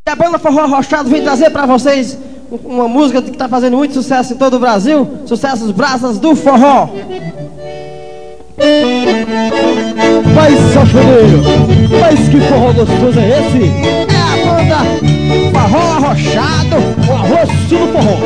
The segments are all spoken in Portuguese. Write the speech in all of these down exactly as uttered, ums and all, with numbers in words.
A banda Forró Arrochado vem trazer pra vocês uma música que tá fazendo muito sucesso em todo o Brasil. Sucessos Brasas do Forró. Vai, sanfoneiro, mas que forró gostoso é esse? É a banda Forró Arrochado, o arroz do forró.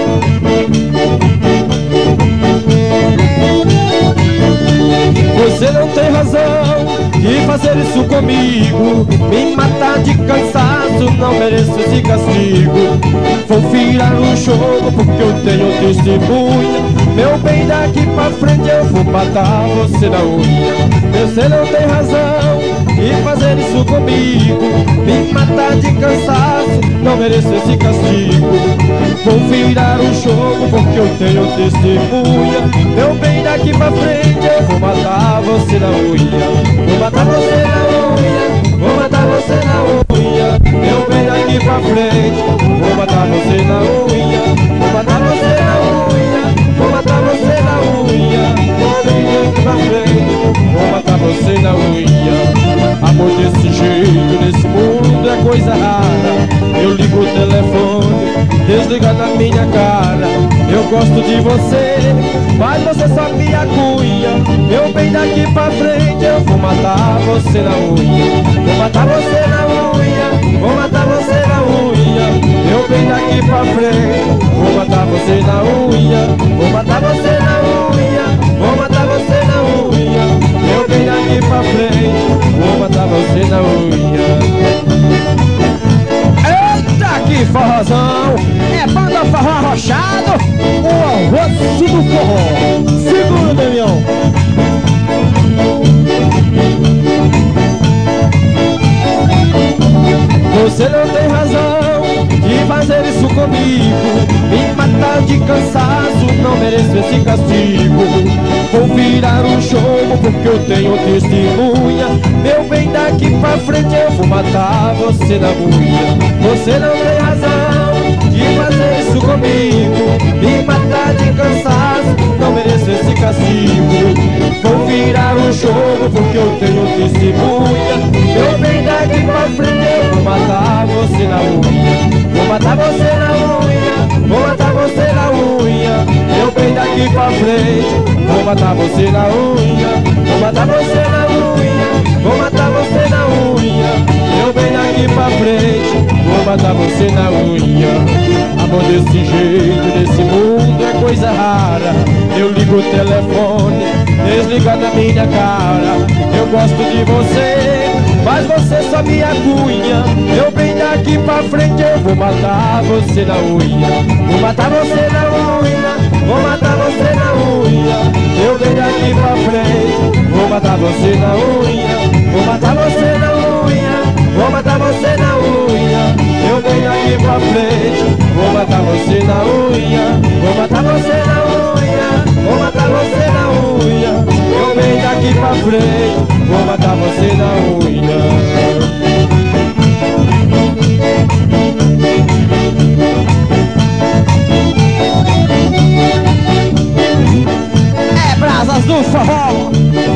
Você não tem razão de fazer isso comigo. Me matar de cansaço, não mereço esse castigo. Vou virar o jogo porque eu tenho testemunha. Meu bem, daqui pra frente eu vou matar você na unha. Você não tem razão de fazer isso comigo. Me matar de cansaço, não mereço esse castigo. Vou virar o jogo porque eu tenho testemunha. Meu bem, daqui pra frente eu vou matar você na unha. Vou matar você na unha, vou matar você na unha. Meu bem, daqui pra frente vou matar você na unha. Vou matar você na unha, vou matar você na unha. Meu bem, daqui pra frente vou matar você na unha. Amor desse jeito, nesse mundo é coisa rara. Eu ligo o telefone, desliga na minha cara. Eu gosto de você, mas você só me acunha. Meu bem, daqui pra frente eu vou matar você na unha. Vou matar você na unha, vou matar você na unha. Meu bem, daqui pra frente vou matar você na unha. Vou matar você na unha, vou matar você na unha. Meu bem, daqui pra frente vou matar você na unha. Eita, que forrozão! É banda Forró Arrochado, o arroz do forró. Segura, Damião. Você não tem razão de fazer isso comigo. Me matar de cansaço, não mereço esse castigo. Vou virar o jogo porque eu tenho testemunha. Meu bem, daqui pra frente eu vou matar você na unha. Você não tem razão de fazer isso comigo. Me matar de cansaço, não mereço esse castigo. Vou virar o jogo porque eu tenho testemunha. Meu bem, daqui pra frente eu vou matar você na unha. Vou matar você na unha, vou matar você na unha. Meu bem, daqui pra frente vou matar você na unha. Vou matar você na unha, vou matar você na unha. Meu bem, daqui pra frente vou matar você na unha. Amor desse jeito, nesse mundo é coisa rara. Eu ligo o telefone, desliga na minha cara. Eu gosto de você, mas você só me acunha. Meu bem, daqui pra frente eu vou matar você na unha. Vou matar você na unha, vou matar você na unha. Meu bem, daqui pra frente vou matar você na unha. Vou matar você na unha, vou matar você na unha. Meu bem, daqui pra frente vou matar você na unha. Vou matar você na unha, vou matar você na unha. Meu bem, daqui pra frente vou matar você na unha. é Brasas do Forró.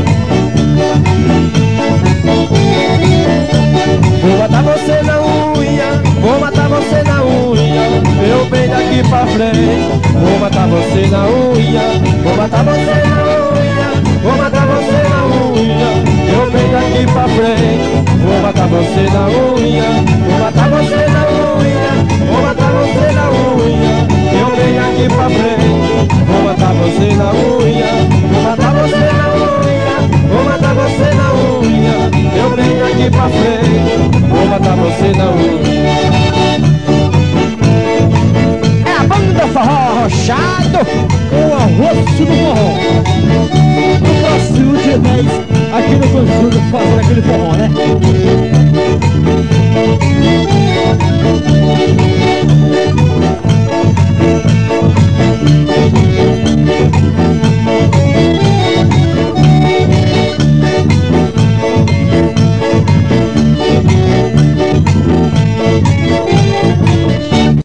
Vou matar você na unha, vou matar você na unha. Meu bem, daqui pra frente vou matar você na unha. Vou matar você na unha, vou matar você na unha. Meu bem, daqui pra frente vou matar você na unha. Vou matar